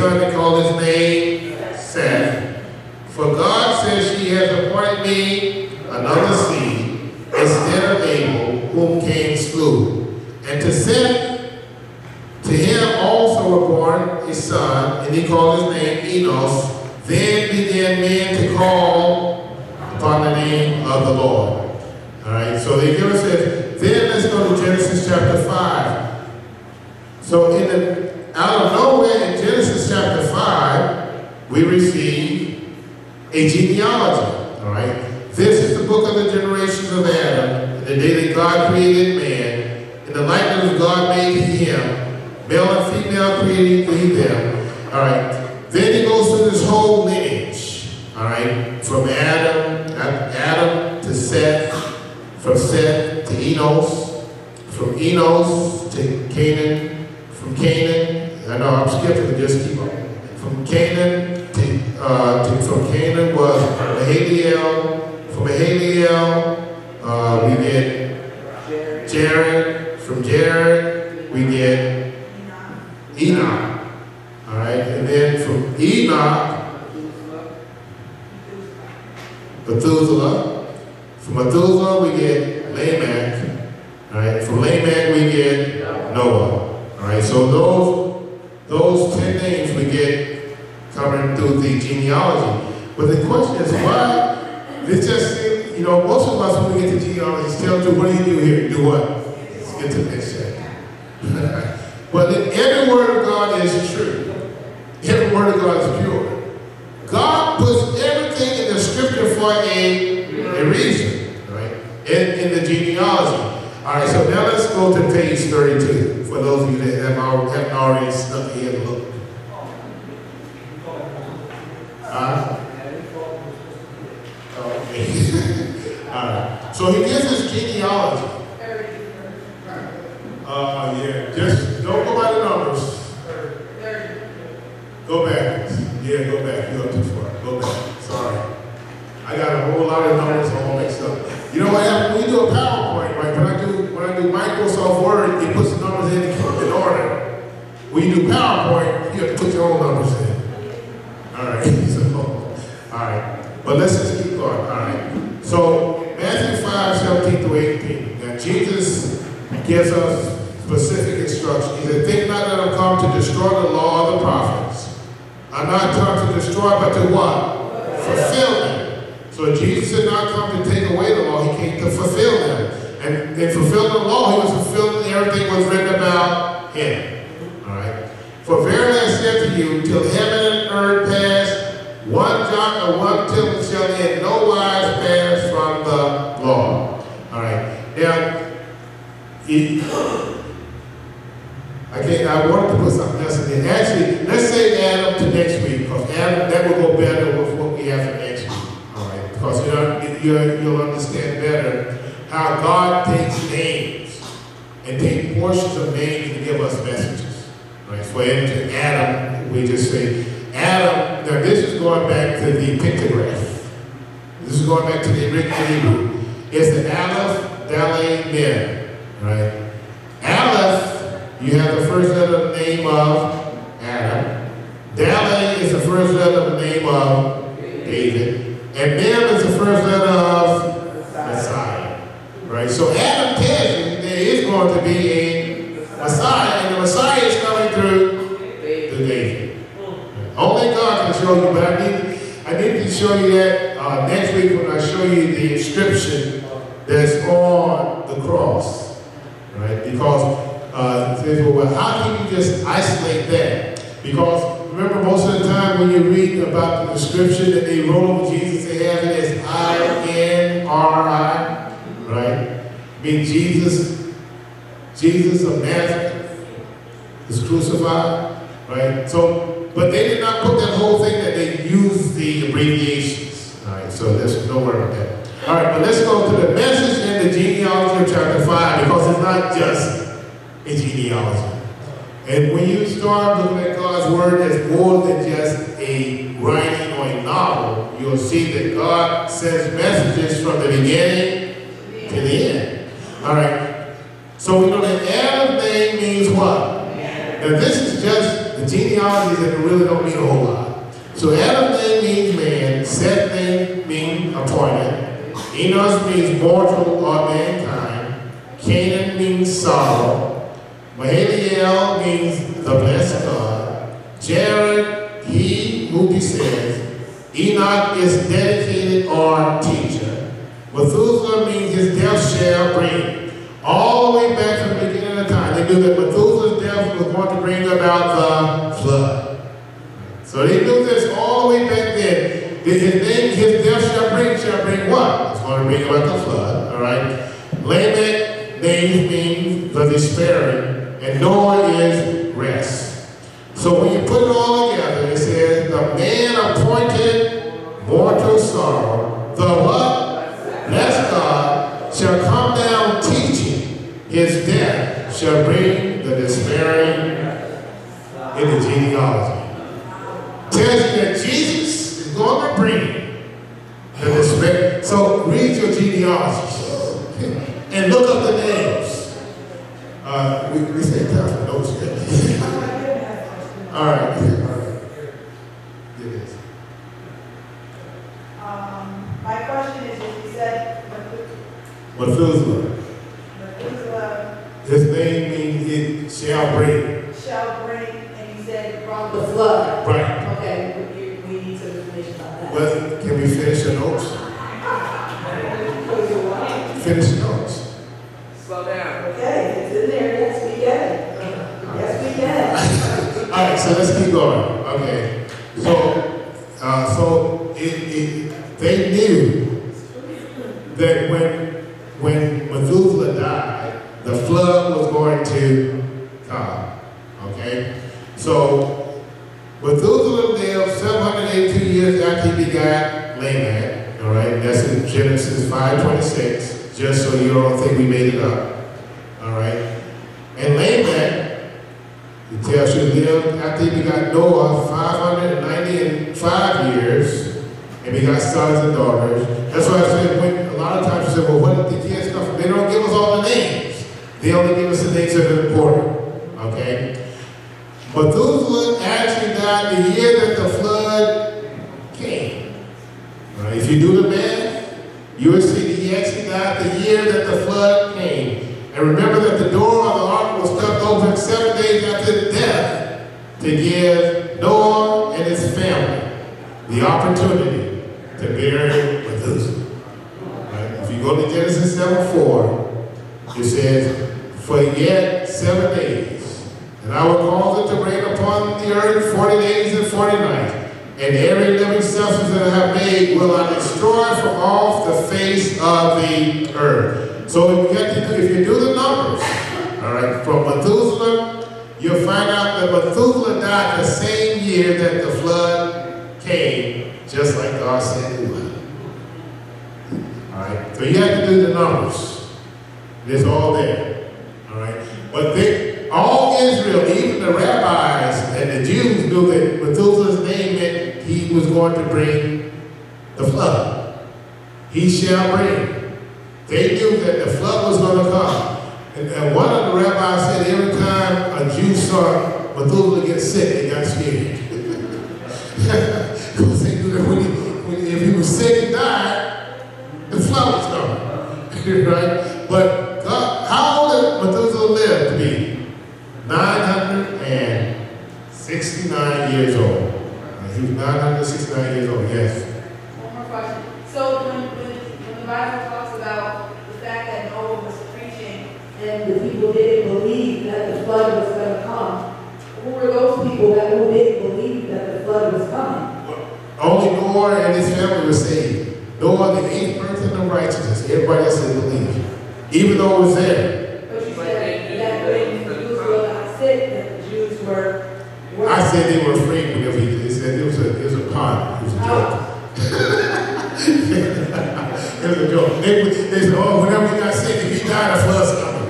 son and called his name Seth. For God says she has appointed me another seed instead of Abel, whom Cain slew. And to Seth, to him also were born a son, and he called his name Enos. Then began men to call upon the name of the Lord. All right, so they give us this. Then let's go to Genesis chapter 5. So out of nowhere in Genesis chapter 5, we receive a genealogy. All right, this is the book of the generations of Adam, in the day that God created man. In the likeness of God made he him, male and female created he them. All right. Then he goes through this whole lineage, all right, from Adam to Seth, from Seth to Enos, from Enos to Canaan, from Canaan, I know I'm skipping, but just keep on. From Canaan from Canaan was Mahaliel, from Mahaliel we get Jared, from Jared we get Enoch. All right, and then from Enoch, Methuselah. From Methuselah, we get Lamech. All right, from Lamech, we get Noah. All right, so those 10 names we get coming through the genealogy. But the question is why? This just, most of us when we get to genealogy, tell you, what do you do here? Do what? Let's get to the next chapter. But every word of God is true. Every word of God is pure. God puts everything in the scripture for a reason, right? In the genealogy. All right, so now let's go to page 32 for those of you that haven't already snuck ahead and looked. Okay. All right. So he gives us genealogy. Yeah, just don't go by the numbers. Go back. Yeah, go back. You're up too far. Go back. Sorry. I got a whole lot of numbers all mixed up. You know what happens when you do a PowerPoint, right? When I do Microsoft Word, it puts the numbers in order. When you do PowerPoint, you have to put your own numbers in. All right. All right. But let's just keep going. All right. So Matthew 5:17-18. Now Jesus gives us specific instruction. He said, "Think not that I'm come to destroy the law of the prophets. I'm not come to destroy, but to what? Fulfill them." So Jesus did not come to take away the law. He came to fulfill them. And in fulfilling the law, he was fulfilling everything that was written about him. All right. "For verily I say to you, till heaven and earth pass, one jot or one tittle shall in no wise pass from the law." All right. Now, I wanted to put something else in there. Actually, let's say add up to next week, because that will go better with what we have for next week. All right, because you'll understand better how God takes names and takes portions of names to give us messages. Right? For into Adam, we just say Adam. Now this is going back to the pictograph. This is going back to the original Hebrew. It's the Aleph, Dalet, Mem. Right? Aleph. You have the first letter of the name of Adam. Dalet is the first letter of the name of David. And Mem is the first letter of Messiah. Right? So Adam tells you there is going to be a Messiah, and the Messiah is coming through David. Only God can show you, but I need to show you that next week when I show you the inscription that's on the cross. Right? Because well, how can you just isolate that? Because remember, most of the time when you read about the description that they wrote over Jesus, they have it as I-N-R-I, right? I mean, Jesus of Nazareth is crucified, right? So, but they did not put that whole thing that they used the abbreviations, all right? So there's no word about that. All right, but let's go to the message in the genealogy of chapter 5, because it's not just a genealogy. And when you start looking at God's word as more than just a writing or a novel, you'll see that God sends messages from the beginning to the end. All right. So we know that Adam's name means what? Now this is just the genealogies that really don't mean a whole lot. So Adam's name means man, Seth's name means appointed, Enos means mortal or mankind, Canaan means sorrow, Mahaliel means the blessed God, Jared, he who descends, Enoch is dedicated or teacher, Methuselah means his death shall bring. All the way back to the beginning of time, they knew that Methuselah's death was going to bring about the flood. So they knew this all the way back then. His death shall bring what? It's going to bring about the flood, all right? Lamech name means the despairing, and Noah is rest. So when you put it all together, it says, the man appointed mortal sorrow, the what? Blessed God shall come down teaching, his death shall bring the despairing in the genealogy. Tells you that Jesus is going to bring the despair. So read your genealogy and look up the names. We say time for notes here. All right. It is. My question is, if you said Methuselah. His name means it shall bring. Shall bring, and you said from the flood. Right. Okay, we need some information about that. Well, can we finish the notes? Finish the notes. Slow down. Okay, it's in there. Yes, we get it. Yes, we get it. All right, so let's keep going. Okay. So they knew that when Methuselah died, the flood was going to come. Okay? So Methuselah lived 782 years after he begot Lamech. All right? That's in Genesis 5:26, just so you don't think we made it up. All right? And Lamech, it tells you, lived after he begot Noah 595 years, and begot sons and daughters. That's why I said, a lot of times you say, well, what did the kids know? They don't give us all the names. They only give us the names that are important. Okay? Methuselah actually died the year that the flood came. All right? If you do the math, you will see that he actually died the year that the flood came. And remember that the door of the ark was cut open 7 days after the death to give Noah and his family the opportunity to bury Methuselah. Right? If you go to Genesis 7:4, it says, for yet 7 days, and I will cause it to rain upon the earth 40 days and 40 nights, and every living substance that I have made will I destroy from off the face of the earth. So if you do the numbers, all right, from Methuselah, you'll find out that Methuselah died the same year that the flood came, just like God said he would. All right, so you have to do the numbers. It's all there. All right, but all Israel, even the rabbis and the Jews, knew that Methuselah's name meant he was going to bring the flood. He shall bring. They knew that the flood was going to come. And one of the rabbis said every time a Jew saw Methuselah get sick, they got scared. Because they knew that if he was sick and died, the flood was coming. Right? But God, how old did Methuselah live to be? 969 years old. He was 969 years old, yes. One more question. So when the Bible talks about the fact that Noah was preaching and the people didn't believe that the flood was going to come, who were those people who didn't believe that the flood was coming? Only Noah and his family were saved. Noah, the 8th person of righteousness. Everybody else didn't believe. Even though it was there. But you said that when Methuselah got sick, that the Jews were I said they were afraid whenever he said it was a pun. It was a joke. It was a joke. They said, oh, whenever he got sick, if he died, the flood's coming.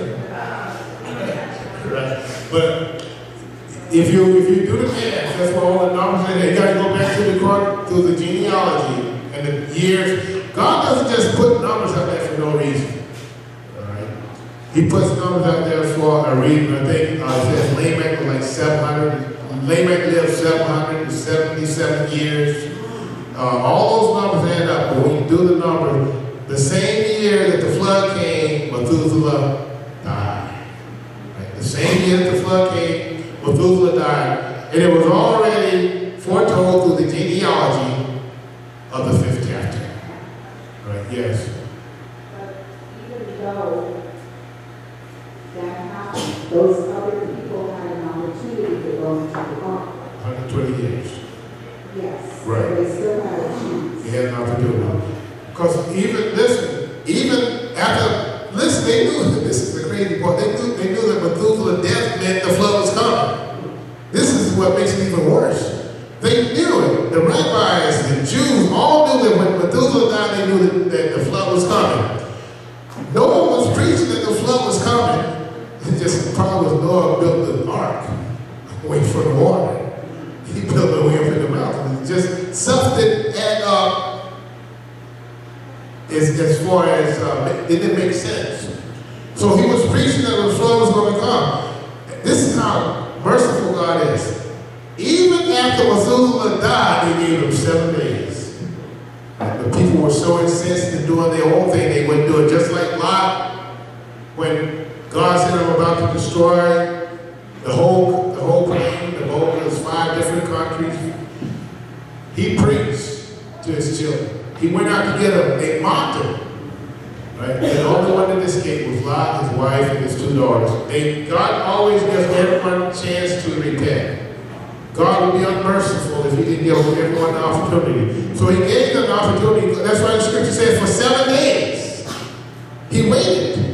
Right? But if you do the math, that's where all the numbers are. You got to go back to the genealogy and the years. God doesn't just put numbers out there for no reason. All right? He puts numbers out there for a reason. I think it says Lamech was like 700 Lamech lived 777 years. All those numbers add up, but when you do the numbers, the same year that the flood came, Methuselah died. Right? The same year that the flood came, Methuselah died. And it was already foretold through the genealogy of the 5th chapter. Right? Yes. But even though that happened, those other people had an opportunity to go into the ark. 120 years. Yes. Right. So they still had a chance. They had an opportunity. Because even after, they knew, this is the crazy part, they knew that Methuselah's death meant the flood was coming. This is what makes it even worse. They knew it. The rabbis, the Jews, all knew that when Methuselah died, they knew that the flood was coming. No one was preaching that the flood was coming. It just probably was Noah built the ark away from the water. He built it away up in the mountains. Just stuff that add up as far as it didn't make sense. So he was preaching that the flood was going to come. This is how merciful God is. Even after Methuselah died, he gave him 7 days. The people were so incensed in doing their own thing, they wouldn't do it. Just like Lot, when God said, I'm about to destroy the whole plain, the whole, there's 5 different countries. He preached to his children. He went out to get them. They mocked him. Right? And the only one that escaped was Lot, his wife, and his 2 daughters. God always gives everyone a chance to repent. God would be unmerciful if he didn't give everyone an opportunity. So he gave them an opportunity. That's why the scripture says for 7 days. He waited.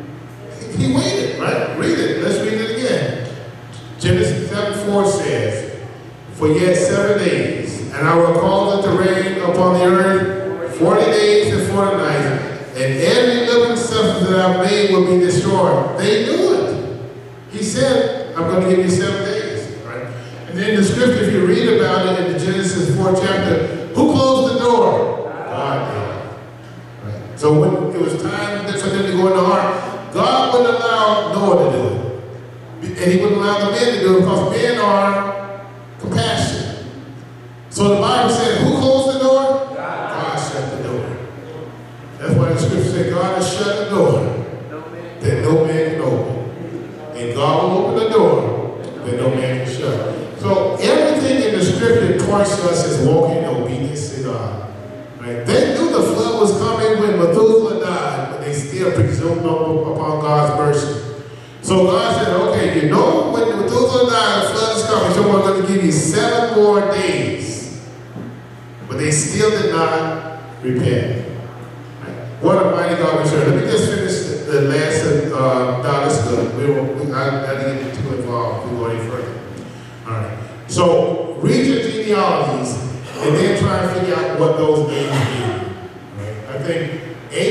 He waited, right? Read it. Let's read it again. Genesis 7:4 says, for yet 7 days, and I will cause it to rain upon the earth 40 days and 40 nights, and every living substance that I've made will be destroyed. They knew it. He said, I'm going to give you 7 days. Right? And then the scripture, if you read about it in the Genesis 4th chapter, who closed the door? God did. Right? So when it was time for them to go in the ark, God wouldn't allow Noah to do it. And he wouldn't allow the men to do it because men are compassionate. So the Bible said, who closed the door? God shut the door. That's why the scripture said, God has shut the door that no man can open. And God will open the door that no man can shut. So everything in the scripture points to us as walking in obedience to God. Right? They knew the flood was coming when Methuselah died, but they still presumed upon God's mercy. So God said, okay, you know when Methuselah died, the flood is coming, so we're going to give you 7 more days. But they still did not repent. Right? What a mighty God we serve. Let me just finish the last, no, that's good. I didn't get too involved. We'll go any further. All right. So read your genealogies and then try and figure out what those names mean. Right? I think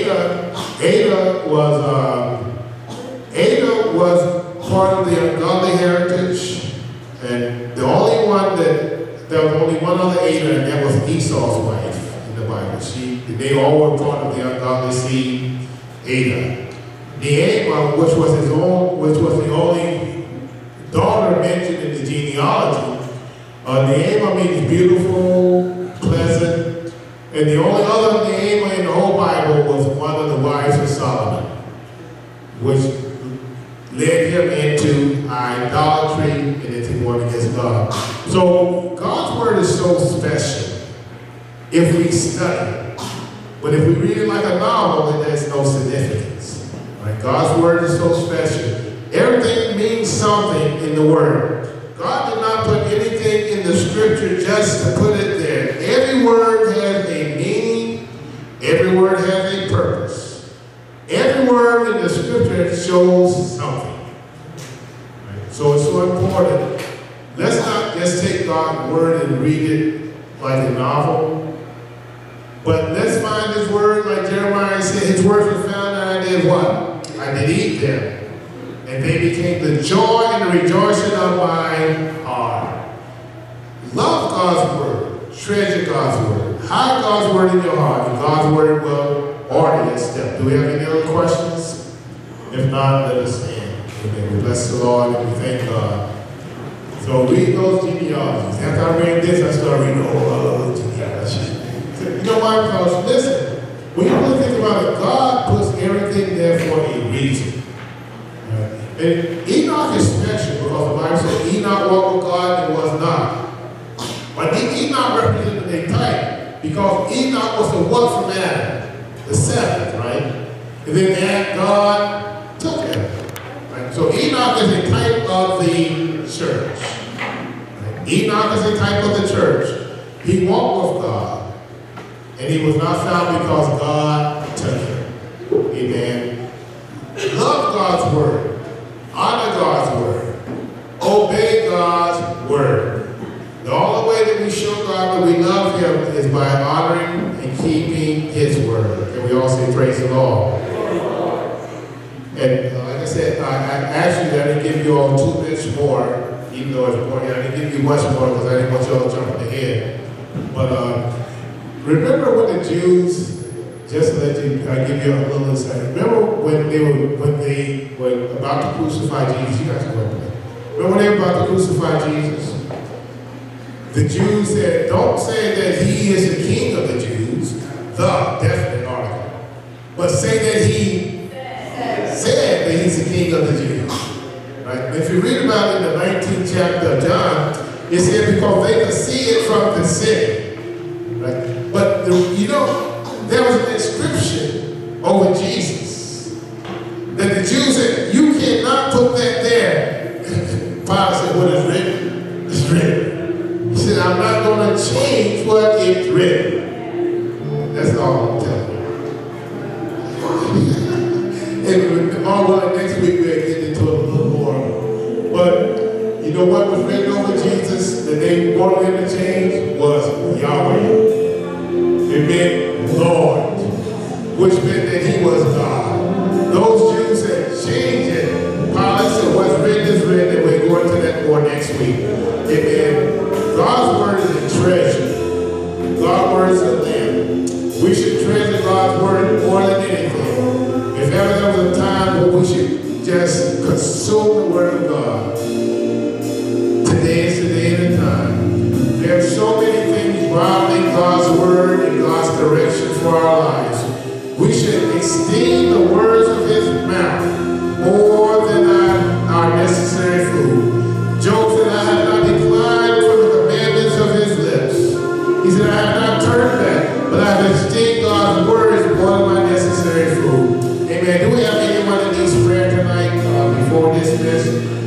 Ada was part of the ungodly heritage, and the only one there was only one other Ada, and that was Esau's wife in the Bible. They all were part of the ungodly seed, Ada. Neaemah, which was the only daughter mentioned in the genealogy. Neaemah means beautiful, pleasant, and the only other Neaemah in the whole Bible was one of the wives of Solomon, which led him into idolatry and into going against God. So God's word is so special if we study it. But if we read it like a novel, then there's no significance. Right? God's word is so special. Everything means something in the word. God did not put anything in the scripture just to put it there. Every word has a meaning. Every word has a purpose. Every word in the scripture shows something. Right? So it's so important. Let's not just take God's word and read it like a novel. But let's find his word, like Jeremiah said, his words were found and I did what? I did eat them. And they became the joy and the rejoicing of my heart. Love God's word. Treasure God's word. Hide God's word in your heart, and God's word will order your step. Do we have any other questions? If not, let us stand. Amen. We bless the Lord and we thank God So read those genealogies. After I read this, I started reading all other genealogies. You know why? Because listen, when you really think about it, God puts everything there for a reason. Right? And Enoch is special because the Bible says Enoch walked with God and was not. But Enoch represented a type because Enoch was the one from Adam, the seventh, right? And then God took him. Right? So Enoch is a type of the church. Right? Enoch is a type of the church. He walked with God. And he was not found because God took him. Amen. Love God's word. Honor God's word. Obey God's word. The only way that we show God that we love him is by honoring and keeping his word. And we all say praise the Lord. And like I said, I actually I didn't give you all 2 minutes more, even though it's important. I didn't give you much more because I didn't want you all jumping ahead. But remember when the Jews, just to let you, I give you a little insight. Remember when they were about to crucify Jesus? You guys know that. Remember when they were about to crucify Jesus? The Jews said, don't say that he is the king of the Jews, the definite article, but say that he said that he's the king of the Jews. Right? If you read about it in the 19th chapter of John, it said because they could see it from the city. Right? But there was an inscription over Jesus that the Jews said, you cannot put that there. Paul said, what is written? It's written. He said, I'm not going to change what is written. That's all I'm telling you. And all next week we'll get into it a little more. But you know what was written over Jesus that they wanted him to change was Yahweh. It meant Lord, which meant that he was God. Those Jews said, change it. Pilate said, what's written is written, and we're going to that more next week. Amen. God's word is a treasure. God's word is a lamp. We should treasure God's word more than anything. If ever there was a time when we should just consume the word of God, today is the day and the time. There are so many things robbing God's word and God's direction for our lives. We should esteem the words of his mouth more than our necessary food. Job said, I have not declined from the commandments of his lips. He said, I have not turned back, but I have esteemed God's words more than my necessary food. Amen. Do we have anyone that needs prayer tonight before dismiss?